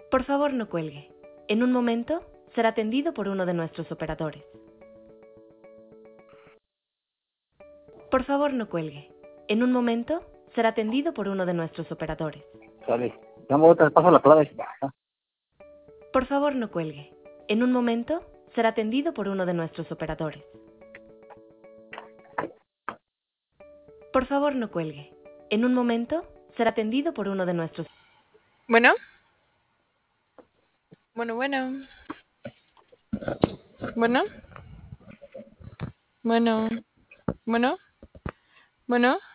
Por favor, no cuelgue. En un momento será atendido por uno de nuestros operadores. Por favor, no cuelgue. En un momento será atendido por uno de nuestros operadores. Sale. Dame otra, paso la clave. Por favor, no cuelgue. En un momento será atendido por uno de nuestros operadores. Por favor, no cuelgue. En un momento será atendido por uno de nuestros... Bueno. Bueno. Bueno.